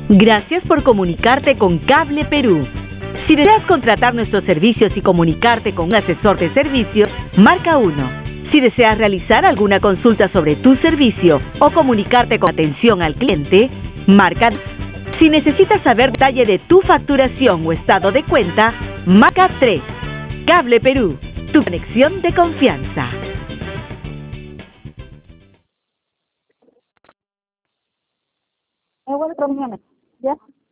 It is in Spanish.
Gracias por comunicarte con Cable Perú. Si deseas contratar nuestros servicios y comunicarte con un asesor de servicios, marca 1. Si deseas realizar alguna consulta sobre tu servicio o comunicarte con atención al cliente, marca 2. Si necesitas saber detalle de tu facturación o estado de cuenta, marca 3. Cable Perú, tu conexión de confianza. Bueno, ¿ya?